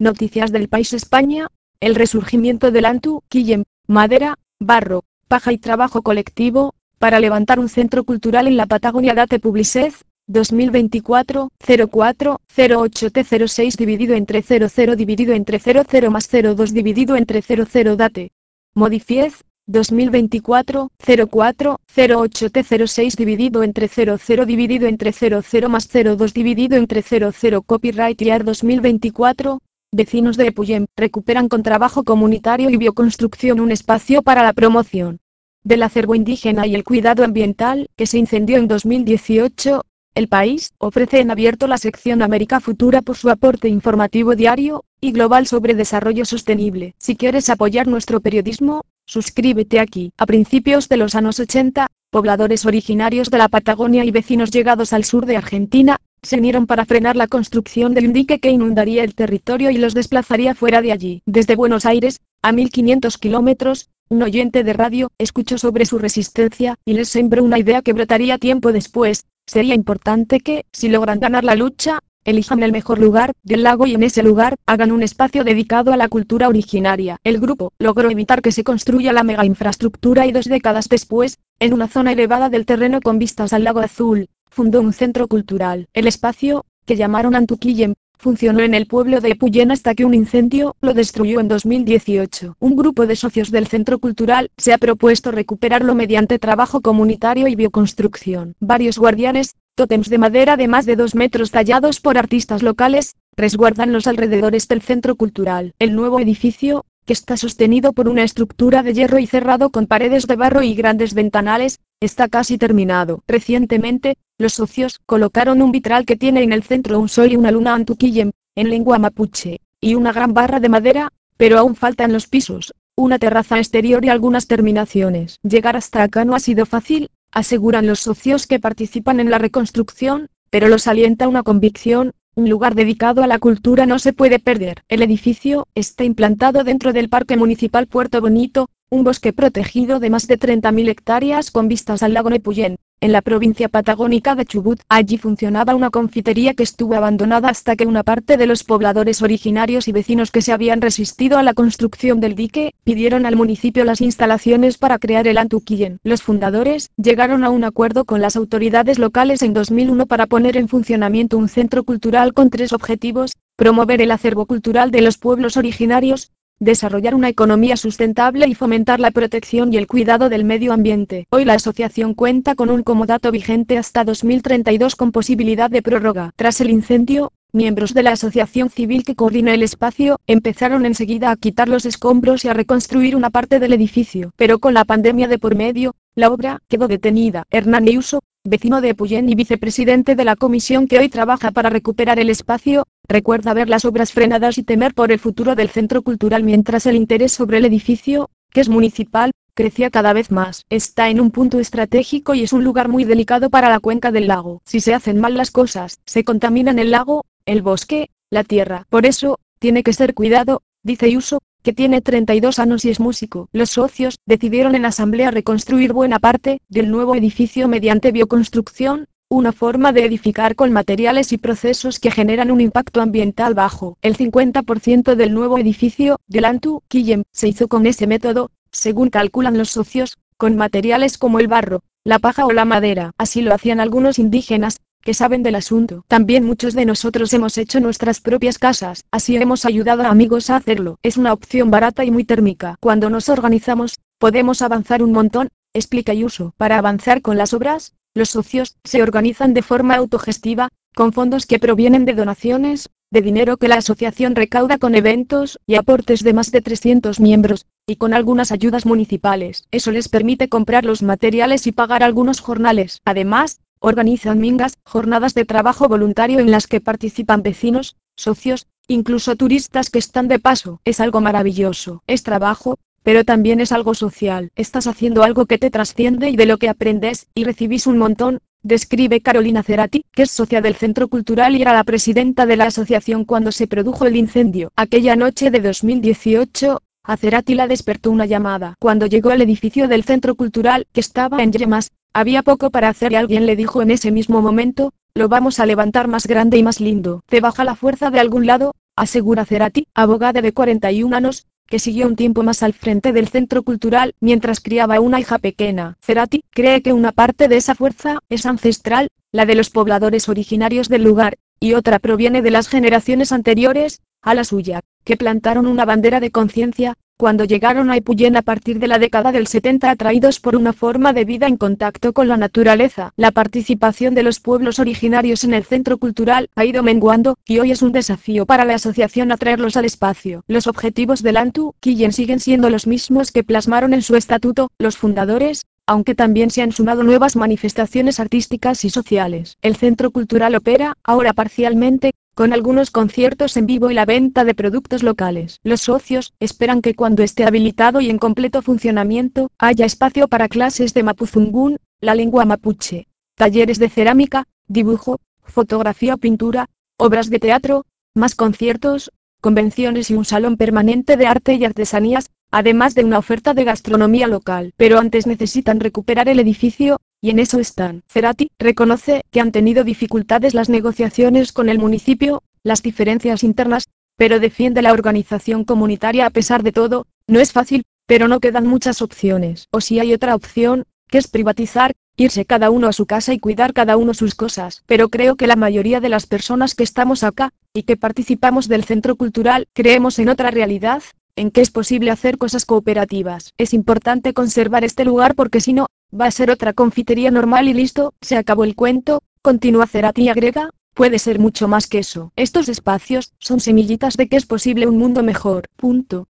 Noticias del País España, el resurgimiento del Antu, quillem, madera, barro, paja y trabajo colectivo, para levantar un centro cultural en la Patagonia. Date Publicez, 2024, 04, 08T06 dividido entre 00 dividido entre 00 más 02 dividido entre 00. Date Modifiez, 2024, 04, 08T06 dividido entre 00 dividido entre 00 más 02 dividido entre 00. Copyright Year 2024. Vecinos de Epuyén recuperan con trabajo comunitario y bioconstrucción un espacio para la promoción del acervo indígena y el cuidado ambiental, que se incendió en 2018. El País ofrece en abierto la sección América Futura por su aporte informativo diario y global sobre desarrollo sostenible. Si quieres apoyar nuestro periodismo, suscríbete aquí. A principios de los años 80, pobladores originarios de la Patagonia y vecinos llegados al sur de Argentina, se unieron para frenar la construcción de un dique que inundaría el territorio y los desplazaría fuera de allí. Desde Buenos Aires, a 1500 kilómetros, un oyente de radio escuchó sobre su resistencia y les sembró una idea que brotaría tiempo después. Sería importante que, si logran ganar la lucha, elijan el mejor lugar del lago y en ese lugar hagan un espacio dedicado a la cultura originaria. El grupo logró evitar que se construya la mega infraestructura y 2 décadas después, en una zona elevada del terreno con vistas al lago Azul, fundó un centro cultural. El espacio, que llamaron Antu Quillem, funcionó en el pueblo de Epuyén hasta que un incendio lo destruyó en 2018. Un grupo de socios del centro cultural se ha propuesto recuperarlo mediante trabajo comunitario y bioconstrucción. Varios guardianes, tótems de madera de más de 2 metros tallados por artistas locales, resguardan los alrededores del centro cultural. El nuevo edificio, que está sostenido por una estructura de hierro y cerrado con paredes de barro y grandes ventanales, está casi terminado. Recientemente, los socios colocaron un vitral que tiene en el centro un sol y una luna Antu Quillem, en lengua mapuche, y una gran barra de madera, pero aún faltan los pisos, una terraza exterior y algunas terminaciones. Llegar hasta acá no ha sido fácil, aseguran los socios que participan en la reconstrucción, pero los alienta una convicción: un lugar dedicado a la cultura no se puede perder. El edificio está implantado dentro del Parque Municipal Puerto Bonito, un bosque protegido de más de 30.000 hectáreas con vistas al lago Epuyén, en la provincia patagónica de Chubut. Allí funcionaba una confitería que estuvo abandonada hasta que una parte de los pobladores originarios y vecinos que se habían resistido a la construcción del dique, pidieron al municipio las instalaciones para crear el Antu Quillem. Los fundadores llegaron a un acuerdo con las autoridades locales en 2001 para poner en funcionamiento un centro cultural con 3 objetivos: promover el acervo cultural de los pueblos originarios, desarrollar una economía sustentable y fomentar la protección y el cuidado del medio ambiente. Hoy la asociación cuenta con un comodato vigente hasta 2032 con posibilidad de prórroga. Tras el incendio, miembros de la asociación civil que coordina el espacio empezaron enseguida a quitar los escombros y a reconstruir una parte del edificio. Pero con la pandemia de por medio, la obra quedó detenida. Hernán Iuso, vecino de Epuyén y vicepresidente de la comisión que hoy trabaja para recuperar el espacio, recuerda ver las obras frenadas y temer por el futuro del centro cultural mientras el interés sobre el edificio, que es municipal, crecía cada vez más. Está en un punto estratégico y es un lugar muy delicado para la cuenca del lago. Si se hacen mal las cosas, se contaminan el lago, el bosque, la tierra. Por eso, tiene que ser cuidado, dice Iuso, que tiene 32 años y es músico. Los socios decidieron en asamblea reconstruir buena parte del nuevo edificio mediante bioconstrucción, una forma de edificar con materiales y procesos que generan un impacto ambiental bajo. El 50% del nuevo edificio, del Antu Quillem, se hizo con ese método, según calculan los socios, con materiales como el barro, la paja o la madera. Así lo hacían algunos indígenas, que saben del asunto. También muchos de nosotros hemos hecho nuestras propias casas, así hemos ayudado a amigos a hacerlo. Es una opción barata y muy térmica. Cuando nos organizamos, podemos avanzar un montón, explica Iuso. Para avanzar con las obras, los socios se organizan de forma autogestiva, con fondos que provienen de donaciones, de dinero que la asociación recauda con eventos y aportes de más de 300 miembros, y con algunas ayudas municipales. Eso les permite comprar los materiales y pagar algunos jornales. Además, organizan mingas, jornadas de trabajo voluntario en las que participan vecinos, socios, incluso turistas que están de paso. Es algo maravilloso. Es trabajo, pero también es algo social. Estás haciendo algo que te trasciende y de lo que aprendes y recibís un montón, describe Carolina Cerati, que es socia del Centro Cultural y era la presidenta de la asociación cuando se produjo el incendio. Aquella noche de 2018, a Cerati la despertó una llamada. Cuando llegó al edificio del Centro Cultural, que estaba en llamas, había poco para hacer y alguien le dijo en ese mismo momento: lo vamos a levantar más grande y más lindo. ¿Te baja la fuerza de algún lado? asegura Cerati, abogada de 41 años, que siguió un tiempo más al frente del centro cultural mientras criaba una hija pequeña. Cerati cree que una parte de esa fuerza es ancestral, la de los pobladores originarios del lugar, y otra proviene de las generaciones anteriores a la suya, que plantaron una bandera de conciencia cuando llegaron a Epuyén a partir de la década del 70, atraídos por una forma de vida en contacto con la naturaleza. La participación de los pueblos originarios en el centro cultural ha ido menguando, y hoy es un desafío para la asociación atraerlos al espacio. Los objetivos del Antu Quillén siguen siendo los mismos que plasmaron en su estatuto los fundadores, aunque también se han sumado nuevas manifestaciones artísticas y sociales. El centro cultural opera, ahora parcialmente, con algunos conciertos en vivo y la venta de productos locales. Los socios esperan que cuando esté habilitado y en completo funcionamiento, haya espacio para clases de mapuzungún, la lengua mapuche, talleres de cerámica, dibujo, fotografía o pintura, obras de teatro, más conciertos, convenciones y un salón permanente de arte y artesanías, además de una oferta de gastronomía local. Pero antes necesitan recuperar el edificio, y en eso están. Cerati reconoce que han tenido dificultades las negociaciones con el municipio, las diferencias internas, pero defiende la organización comunitaria a pesar de todo. No es fácil, pero no quedan muchas opciones. O si hay otra opción, que es privatizar, irse cada uno a su casa y cuidar cada uno sus cosas. Pero creo que la mayoría de las personas que estamos acá, y que participamos del centro cultural, creemos en otra realidad, en que es posible hacer cosas cooperativas. Es importante conservar este lugar porque si no, va a ser otra confitería normal y listo, se acabó el cuento, continúa Cerati y agrega, puede ser mucho más que eso. Estos espacios son semillitas de que es posible un mundo mejor. Punto.